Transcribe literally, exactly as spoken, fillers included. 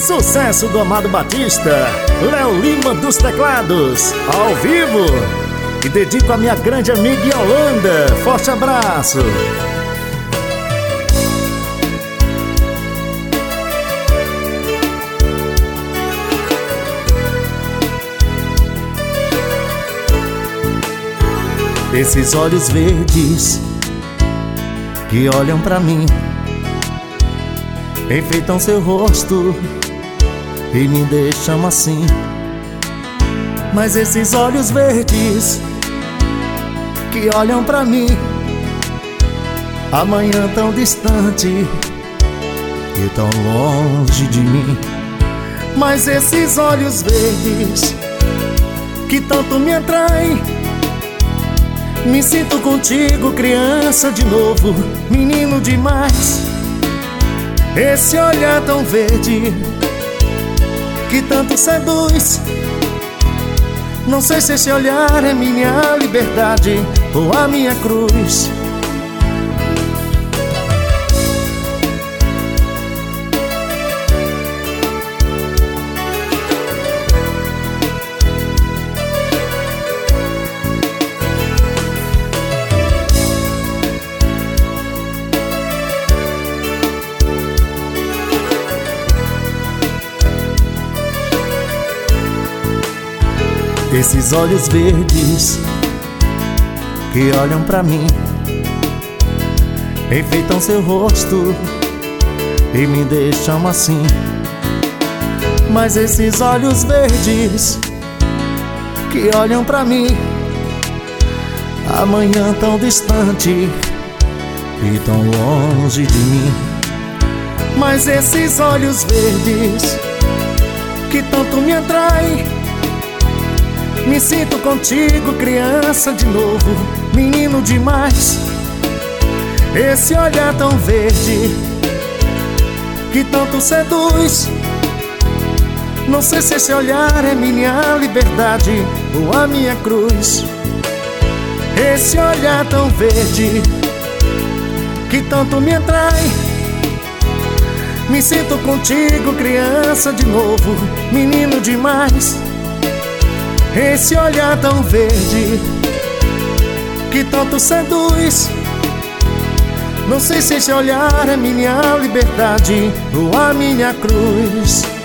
Sucesso do Amado Batista, Léo Lima dos teclados, ao vivo. E dedico a minha grande amiga Yolanda. Forte abraço. Esses olhos verdes que olham pra mim enfeitam seu rosto e me deixam assim. Mas esses olhos verdes que olham pra mim, amanhã tão distante e tão longe de mim. Mas esses olhos verdes que tanto me atraem, me sinto contigo, criança de novo, menino demais. Esse olhar tão verde que tanto seduz, não sei se esse olhar é minha liberdade ou a minha cruz. Esses olhos verdes que olham pra mim enfeitam seu rosto e me deixam assim. Mas esses olhos verdes que olham pra mim, amanhã tão distante e tão longe de mim. Mas esses olhos verdes que tanto me atraem, me sinto contigo, criança de novo, menino demais. Esse olhar tão verde que tanto seduz, não sei se esse olhar é minha liberdade ou a minha cruz. Esse olhar tão verde que tanto me atrai, me sinto contigo, criança de novo, menino demais. Esse olhar tão verde que tanto seduz, não sei se esse olhar é minha liberdade ou a minha cruz.